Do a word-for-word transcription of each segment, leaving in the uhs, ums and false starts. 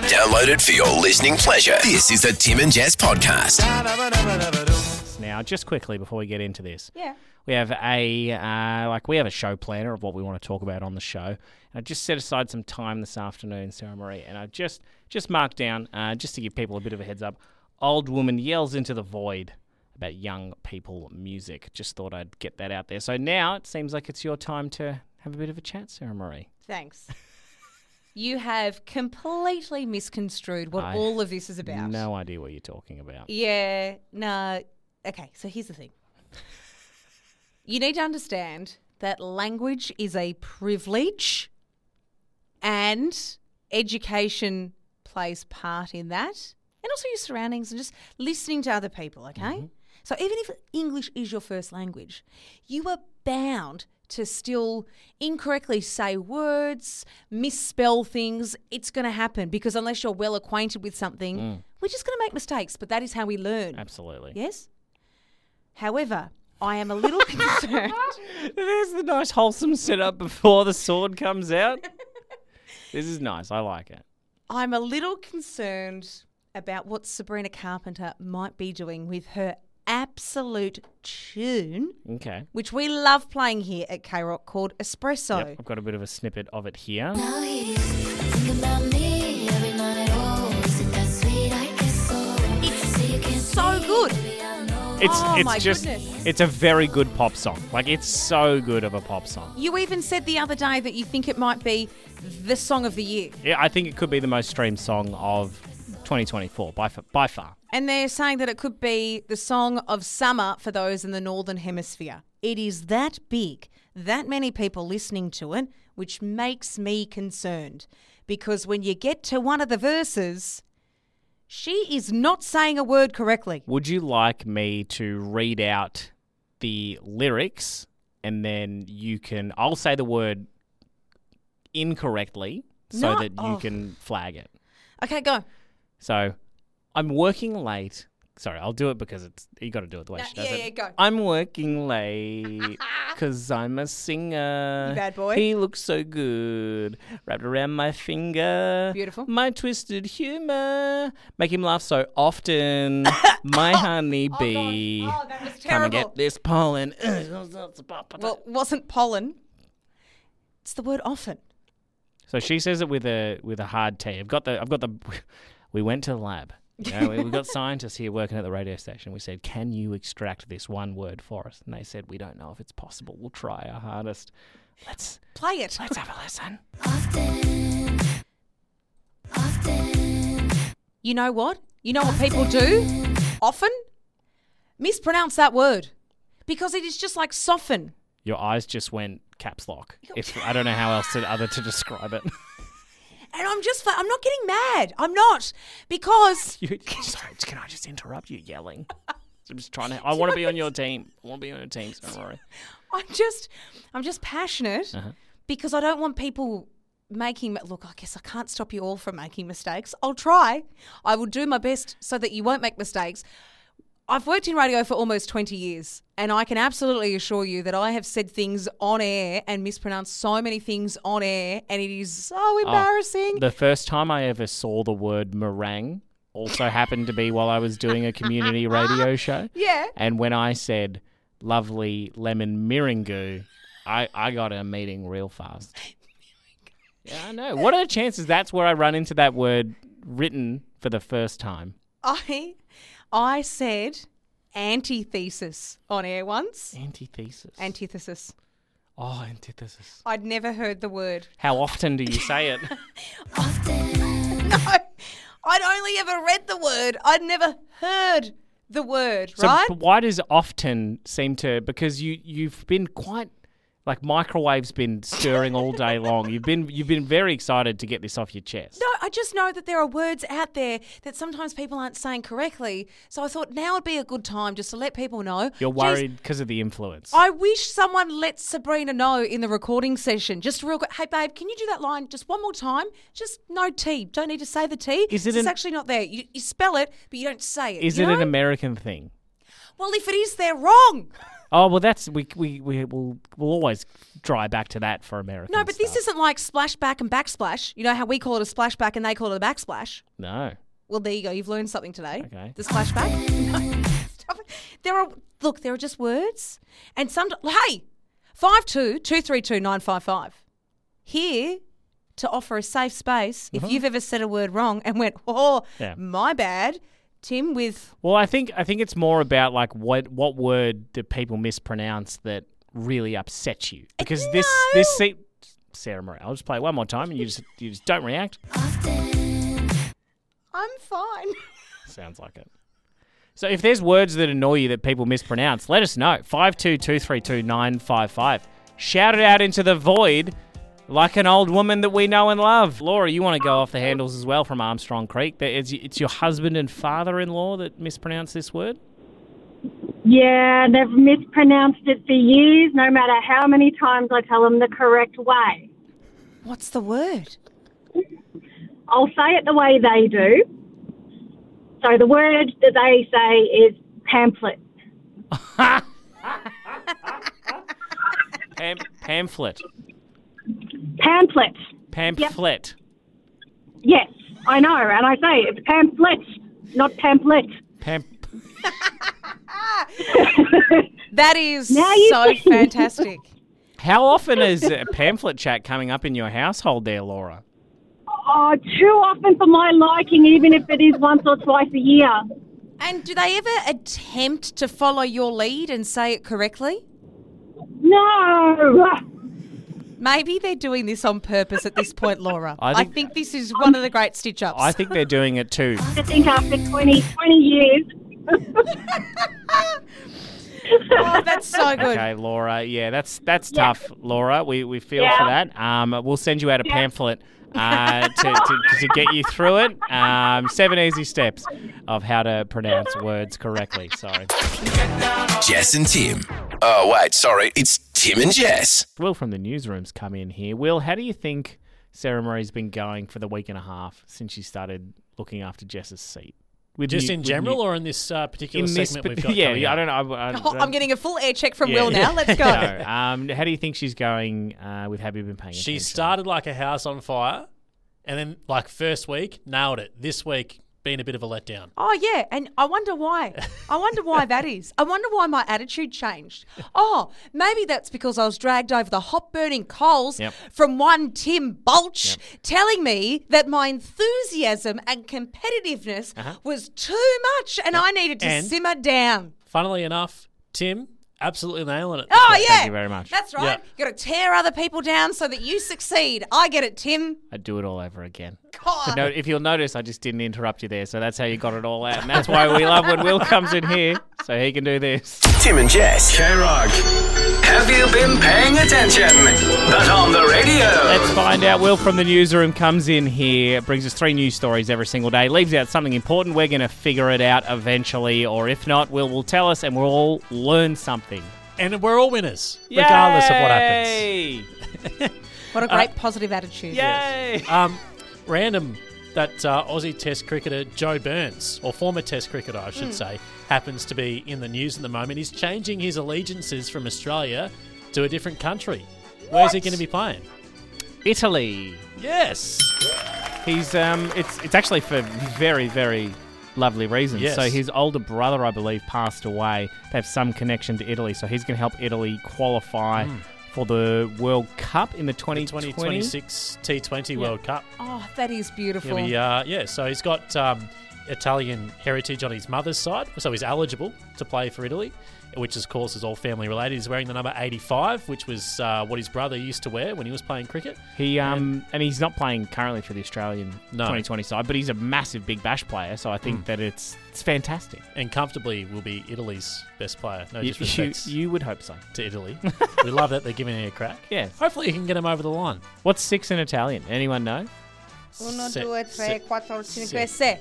Download it for your listening pleasure. This is the Tim and Jess podcast. Now, just quickly before we get into this, Yeah. we have a uh, like we have a show planner of what we want to talk about on the show. And I just set aside some time this afternoon, Sarah Marie, and I just just marked down uh, just to give people a bit of a heads up. Old woman yells into the void about young people music. Just thought I'd get that out there. So now it seems like it's your time to have a bit of a chat, Sarah Marie. Thanks. You have completely misconstrued what I all of this is about. No idea what you're talking about. Yeah, no. Okay, so here's the thing. You need to understand that language is a privilege and education plays part in that. And also your surroundings and just listening to other people, okay? Mm-hmm. So even if English is your first language, you are bound to still incorrectly say words, misspell things. It's going to happen because unless you're well acquainted with something, mm. we're just going to make mistakes, but that is how we learn. Absolutely. Yes? However, I am a little concerned. There's the nice wholesome setup before the sword comes out. This is nice. I like it. I'm a little concerned about what Sabrina Carpenter might be doing with her absolute tune, okay, which we love playing here at K-Rock, called Espresso. Yep, I've got a bit of a snippet of it here. Now he's thinking about me every night. Oh, is it that sweet? I guess so. It's so good. It's oh, it's my just goodness. It's a very good pop song. Like, it's so good of a pop song. You even said the other day that you think it might be the song of the year. Yeah, I think it could be the most streamed song of twenty twenty-four by far, by far. And they're saying that it could be the song of summer for those in the Northern Hemisphere. It is that big, that many people listening to it, which makes me concerned. Because when you get to one of the verses, she is not saying a word correctly. Would you like me to read out the lyrics and then you can, I'll say the word incorrectly so No. that you Oh. can flag it. Okay, go. So, I'm working late. Sorry, I'll do it because it's you got to do it the way No, she does yeah, it. yeah, go. I'm working late because I'm a singer. You bad boy. He looks so good, wrapped around my finger. Beautiful. My twisted humour, make him laugh so often. My honey bee. Oh, that was Come and terrible. get this pollen. Well, it wasn't pollen. It's the word often. So she says it with a with a hard T. I've got the I've got the. We went to the lab. You know, we- we've got scientists here working at the radio station. We said, "Can you extract this one word for us?" And they said, "We don't know if it's possible. We'll try our hardest. Let's Play it. let's have a listen." Often, often, You know what? You know what people do often? Mispronounce that word. Because it is just like soften. Your eyes just went caps lock. If I don't know how else to other to describe it. And I'm just, I'm not getting mad. I'm not. Because You, sorry, can I just interrupt you yelling? I'm just trying to. I want to be on your team. I want to be on your team. So don't worry. I'm just, I'm just passionate Uh-huh. because I don't want people making, look, I guess I can't stop you all from making mistakes. I'll try. I will do my best so that you won't make mistakes. I've worked in radio for almost twenty years, and I can absolutely assure you that I have said things on air and mispronounced so many things on air, and it is so embarrassing. The first time I ever saw the word meringue also happened to be while I was doing a community radio show. Yeah. And when I said lovely lemon meringue, I, I got a meeting real fast. Yeah, I know. What are the chances that's where I run into that word written for the first time? I, I said antithesis on air once. Antithesis. Antithesis. oh, antithesis. I'd never heard the word. How often do you say it? often. No, I'd only ever read the word. I'd never heard the word, So right? but why does often seem to, because you, you've been quite, like microwave's been stirring all day long. You've been you've been very excited to get this off your chest. No, I just know that there are words out there that sometimes people aren't saying correctly. So I thought now would be a good time just to let people know. You're Geez, worried because of the influence. I wish someone let Sabrina know in the recording session. Just real quick. Hey, babe, can you do that line just one more time? Just no T. Don't need to say the T. Is it It's an- actually not there. You, you spell it, but you don't say it. Is you it know? an American thing? Well, if it is, they're wrong. Oh well, that's we we we will we'll always dry back to that for American. No, but this stuff. isn't like splashback and backsplash. You know how we call it a splashback and they call it a backsplash? No. Well, there you go. You've learned something today. Okay. The splashback. Stop it. There are, look, there are just words. And some, hey, five two two three two nine five five. Here to offer a safe space if you've ever said a word wrong and went, oh, Yeah. my bad. Tim with, Well, I think I think it's more about like what what word do people mispronounce that really upsets you? Because this No. this se- Sarah Marie, I'll just play it one more time and you just you just don't react. I'm fine. Sounds like it. So if there's words that annoy you that people mispronounce, let us know. five two two three two nine five five. Shout it out into the void like an old woman that we know and love. Laura, you want to go off the handles as well from Armstrong Creek. That It's, it's your husband and father-in-law that mispronounced this word? Yeah, they've mispronounced it for years, no matter how many times I tell them the correct way. What's the word? I'll say it the way they do. So the word that they say is pamphlet. Pam- pamphlet. Pamphlet. Pamphlet. Yes, I know, and I say it's pamphlet, not pamphlet. Pam- That is Now you so see. fantastic. How often is a pamphlet chat coming up in your household there, Laura? Oh, too often for my liking, even if it is once or twice a year. And do they ever attempt to follow your lead and say it correctly? No. Maybe they're doing this on purpose at this point, Laura. I I think- think, this is one of the great stitch-ups. I think they're doing it too. I think after twenty, twenty years. Oh, that's so good. Okay, Laura. Yeah, that's that's Yeah. tough, Laura. We we feel Yeah. for that. Um, we'll send you out a Yeah. pamphlet uh, to, to to get you through it. Um, seven easy steps of how to pronounce words correctly. Sorry. Jess and Tim. Oh, wait, sorry. It's Tim and Jess. Will from the newsroom's come in here. Will, how do you think Sarah Marie's been going for the week and a half since she started looking after Jess's seat? With Just new- in with general, new- or in this uh, particular in this, segment but- we've got? yeah, coming yeah, I up? don't know. I, I, Oh, I'm getting a full air check from Yeah. Will now. Let's go. No. Um, how do you think she's going uh, with Have You Been Paying She Attention? started like a house on fire, and then like first week nailed it. This week been a bit of a letdown. Oh, yeah. And I wonder why. I wonder why that is. I wonder why my attitude changed. Oh, maybe that's because I was dragged over the hot burning coals Yep. from one Tim Bulch Yep. telling me that my enthusiasm and competitiveness Uh-huh. was too much and I needed to And- simmer down. Funnily enough, Tim absolutely nailing it. Oh, this week. yeah. you very much. That's right. Yeah. You got to tear other people down so that you succeed. I get it, Tim. I'd do it all over again. God. No, if you'll notice, I just didn't interrupt you there, so that's how you got it all out. And that's why we love when Will comes in here, so he can do this. Tim and Jess. K-Rock. Have you been paying attention? But on the radio. Let's find out. Will from the newsroom comes in here, brings us three news stories every single day, leaves out something important. We're going to figure it out eventually, or if not, Will will tell us and we'll all learn something. And we're all winners, regardless of what happens. Yay! What a great positive attitude. Yay! Um, random that uh, Aussie Test cricketer Joe Burns, or former Test cricketer, I should say, happens to be in the news at the moment. He's changing his allegiances from Australia to a different country. Where's he going to be playing? Italy. Yes. He's um, it's it's actually for very very lovely reasons. Yes. So his older brother, I believe, passed away. They have some connection to Italy, so he's going to help Italy qualify for the World Cup in the twenty The twenty twenty. twenty-six T twenty World Cup. Oh, that is beautiful. He'll be, uh, yeah, so he's got um, Italian heritage on his mother's side, so he's eligible to play for Italy, which, of course, is all family related. He's wearing the number eighty-five, which was uh, what his brother used to wear when he was playing cricket. He um and he's not playing currently for the Australian No. twenty twenty side, but he's a massive Big Bash player, so I think that it's it's fantastic. And comfortably will be Italy's best player. No You, you, disrespect you would hope so. to Italy. We love that they're giving it a crack. Yes. Hopefully you can get him over the line. What's six in Italian? Anyone know? Uno, Se- due, se- tre, quattro, cinque, se- sei.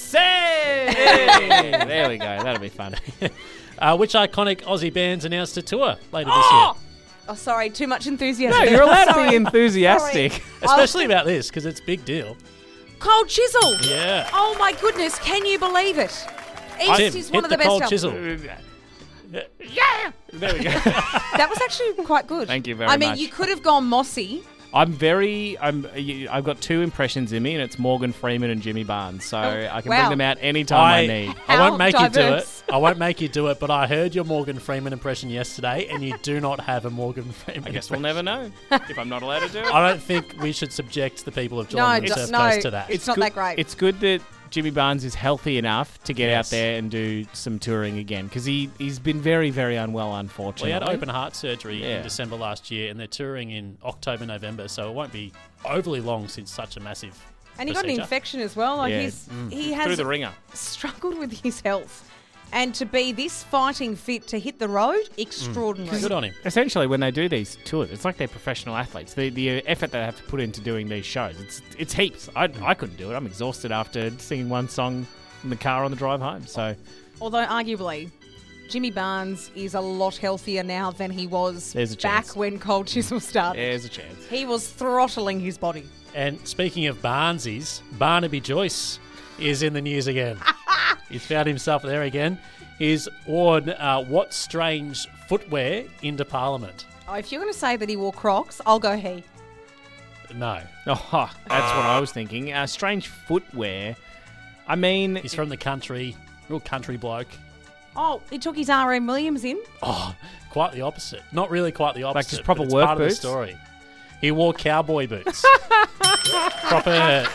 Say! There we go. That'll be fun. Uh, which iconic Aussie bands announced a tour later this Oh! Oh, sorry, too much enthusiasm. No, you're allowed to Sorry. be enthusiastic. year? Especially about this, because it's a big deal. Cold Chisel. Yeah. Oh my goodness, can you believe it? East Tim, is one hit of the, the cold best chisel. albums. Yeah. There we go. That was actually quite good. Thank you very I mean, much. you could have gone Mossy. I'm very. I'm. you- I've got two impressions in me, and it's Morgan Freeman and Jimmy Barnes. So I can wow. bring them out anytime I, I, need. I How won't make you do it. diverse. I won't make you do it, but I heard your Morgan Freeman impression yesterday, and you do not have a Morgan Freeman I guess we'll impression. never know if I'm not allowed to do it. I don't think we should subject the people of Geelong No, and d- Surf no. Coast to that. It's not good, that great. It's good that Jimmy Barnes is healthy enough to get Yes. out there and do some touring again because he, he's been very, very unwell, Well, unfortunately. he had open heart surgery Yeah. in December last year, and they're touring in October, November, so it won't be overly long since such a massive And he got an procedure. infection as well. Like Yeah. he's Mm. he Through has the ringer. struggled with his health. And to be this fighting fit to hit the road, extraordinary. Good on him. Essentially, when they do these tours, it's like they're professional athletes. The the effort they have to put into doing these shows, it's it's heaps. I, I couldn't do it. I'm exhausted after singing one song in the car on the drive home. So Although arguably, Jimmy Barnes is a lot healthier now than he was There's a back chance. when Cold Chisel started. there's a chance. He was throttling his body. And speaking of Barnesies, Barnaby Joyce is in the news again. He's found himself there again. He's worn uh, what strange footwear into Parliament? Oh, if you're going to say that he wore Crocs, I'll go he. No. Oh, that's what I was thinking. Uh, strange footwear. I mean, He's from the country, real country bloke. Oh, he took his R M Williams in. Oh, quite the opposite. Not really quite the opposite. just proper but it's work part boots? of the story. He wore cowboy boots. proper,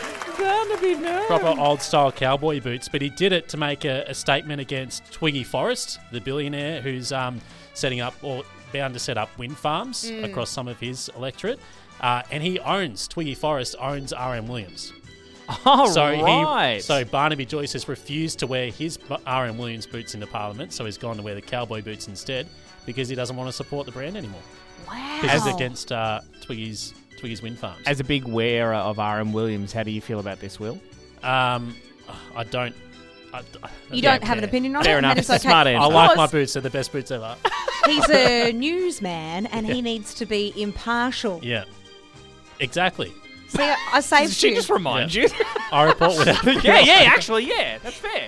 proper old style cowboy boots, but he did it to make a, a statement against Twiggy Forrest, the billionaire who's um, setting up or bound to set up wind farms across some of his electorate. Uh, and he owns, Twiggy Forrest owns R M Williams. oh, So right. he, so Barnaby Joyce has refused to wear his B- R M Williams boots into Parliament, so he's gone to wear the cowboy boots instead because he doesn't want to support the brand anymore. Wow. Because it's against uh, Twiggy's Twiggy's wind farms. As a big wearer of R M Williams, how do you feel about this, Will? um, I don't. I, I You don't don't have an care. opinion on Fair it? enough. And it's It's a okay. smart answer. I like my Because boots; they're the best boots ever. He's a newsman and he needs to be impartial. Yeah, exactly. See, I, I saved She you. just reminds Yeah. you. I report without. yeah, yeah, actually, yeah, that's fair.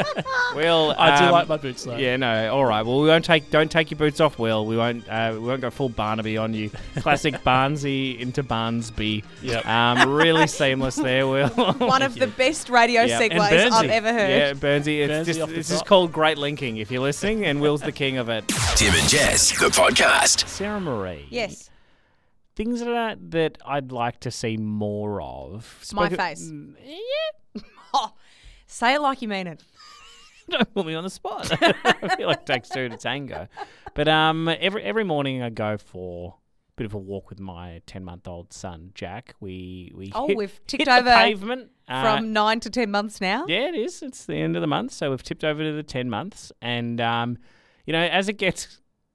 Well, I do um, like my boots though. Yeah, no, all right. Well, we won't take. Don't take your boots off, Will. We won't. Uh, we won't go full Barnaby on you. Classic Barnsey into Barnsby. Yep. Um, really seamless there, Will. One of the best radio Yeah. segues And Burnsy. I've ever heard. Yeah, Burnsy. It's Burnsy just off the this is top. called great linking. If you're listening, and Will's the king of it. Tim and Jess, the podcast. Sarah Marie. Yes. Things that are, that I'd like to see more of. My Spoken- face. Mm, Yeah. Oh, say it like you mean it. Don't put me on the spot. I feel like it takes two to tango. But um, every every morning I go for a bit of a walk with my ten-month-old son, Jack. We we Oh, hit, we've ticked hit the over pavement uh, From nine to ten months now. yeah, it is. It's the end of the month, so we've tipped over to the ten months, and um, you know, as it gets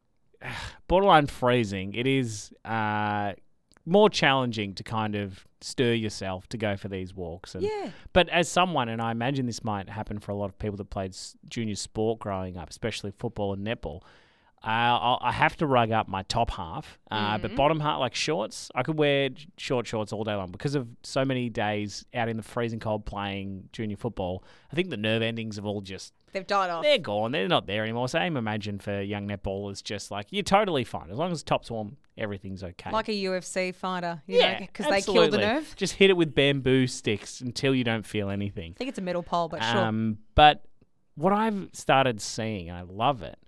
borderline freezing, it is uh more challenging to kind of stir yourself to go for these walks. And, Yeah. But as someone, and I imagine this might happen for a lot of people that played s- junior sport growing up, especially football and netball, uh, I'll, I have to rug up my top half. Uh, But bottom half, like shorts, I could wear j- short shorts all day long because of so many days out in the freezing cold playing junior football. I think the nerve endings have all just They've died off. they're gone. They're not there anymore. So I imagine for young netballers, just like you're totally fine as long as the top's warm, everything's okay. Like a U F C fighter. You yeah, Because they kill the absolutely. nerve. Just hit it with bamboo sticks until you don't feel anything. I think it's a metal pole, but sure. Um, but what I've started seeing, and I love it,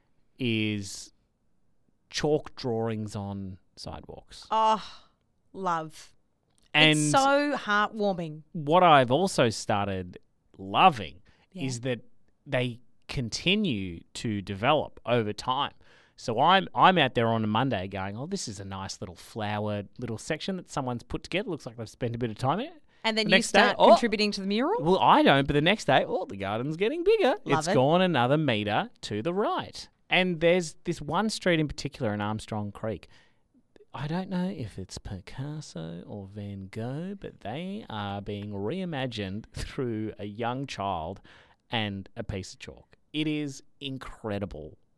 is chalk drawings on sidewalks. Oh, love. And it's so heartwarming. what I've also started loving Yeah. is that they continue to develop over time. So I'm I'm out there on a Monday going, oh, this is a nice little flowered little section that someone's put together. Looks like they've spent a bit of time in it. And then The you next day, start oh. contributing to the mural. Well, I don't, but the next day, oh, the garden's getting bigger. Love It's it. gone another metre to the right. And there's this one street in particular in Armstrong Creek. I don't know if it's Picasso or Van Gogh, but they are being reimagined through a young child and a piece of chalk. It is incredible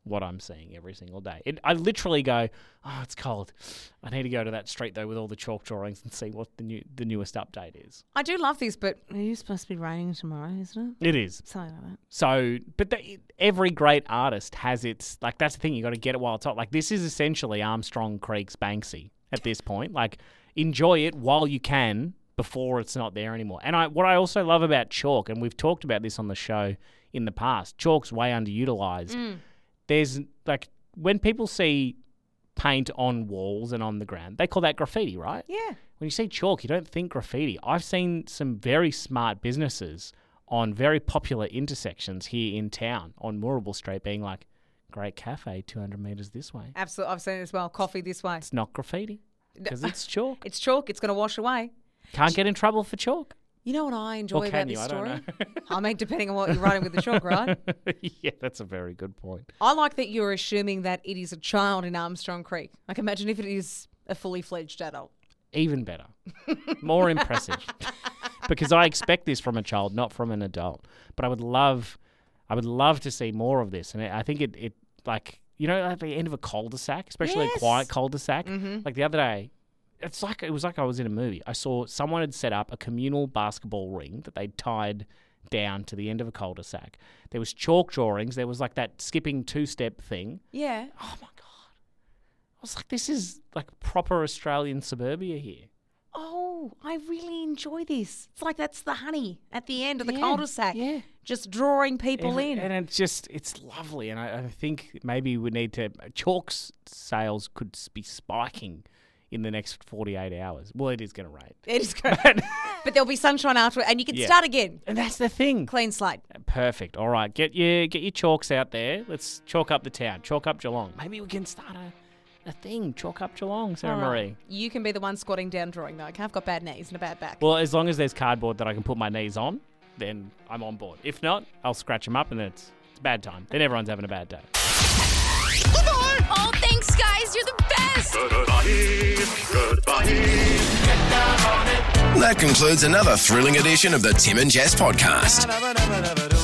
what I'm seeing every single day. It, I literally go, oh, it's cold. I need to go to that street, though, with all the chalk drawings and see what the new the newest update is. I do love this, but it is supposed to be raining tomorrow, isn't it? It is. Something like that. So, but the, every great artist has its, like, that's the thing. You got to get it while it's hot. Like, this is essentially Armstrong Creek's Banksy at this point. Like, enjoy it while you can before it's not there anymore. And I, what I also love about chalk, and we've talked about this on the show in the past, chalk's way underutilized. Mm. There's, like, when people see paint on walls and on the ground, they call that graffiti, right? Yeah. When you see chalk, you don't think graffiti. I've seen some very smart businesses on very popular intersections here in town on Moorabool Street being like, great cafe, two hundred metres this way. Absolutely. I've seen it as well. Coffee this way. It's not graffiti because it's chalk. It's chalk. It's going to wash away. Can't get in trouble for chalk. You know what I enjoy Or about can this you? I story? don't know. I mean, depending on what you're writing with the chalk, right? Yeah, that's a very good point. I like that you're assuming that it is a child in Armstrong Creek. Like, imagine if it is a fully fledged adult. Even better. More impressive. Because I expect this from a child, not from an adult. But I would love, I would love to see more of this. And I think it, it like, you know, at the end of a cul-de-sac, especially Yes. a quiet cul-de-sac. Mm-hmm. Like the other day, it's like it was like I was in a movie. I saw someone had set up a communal basketball ring that they'd tied down to the end of a cul-de-sac. There was chalk drawings. There was like that skipping two-step thing. Yeah. Oh my god! I was like, this is like proper Australian suburbia here. Oh, I really enjoy this. It's like that's the honey at the end of the Yeah, cul-de-sac. yeah. Just drawing people and, in. and it's just it's lovely. And I, I think maybe we need to chalk s- sales could s- be spiking in the next forty-eight hours. Well, it is going to rain. It is good. But there'll be sunshine after it, and you can Yeah. start again. And that's the thing. Clean slate. Perfect. All right, get your get your chalks out there. Let's chalk up the town. Chalk up Geelong. Maybe we can start a, a thing. Chalk up Geelong, Sarah All right. Marie. You can be the one squatting down drawing, though. Okay? I've got bad knees and a bad back. Well, as long as there's cardboard that I can put my knees on, then I'm on board. If not, I'll scratch them up, and then it's, it's a bad time. Then everyone's having a bad day. Oh, thanks, guys. You're the best. That concludes another thrilling edition of the Tim and Jess podcast.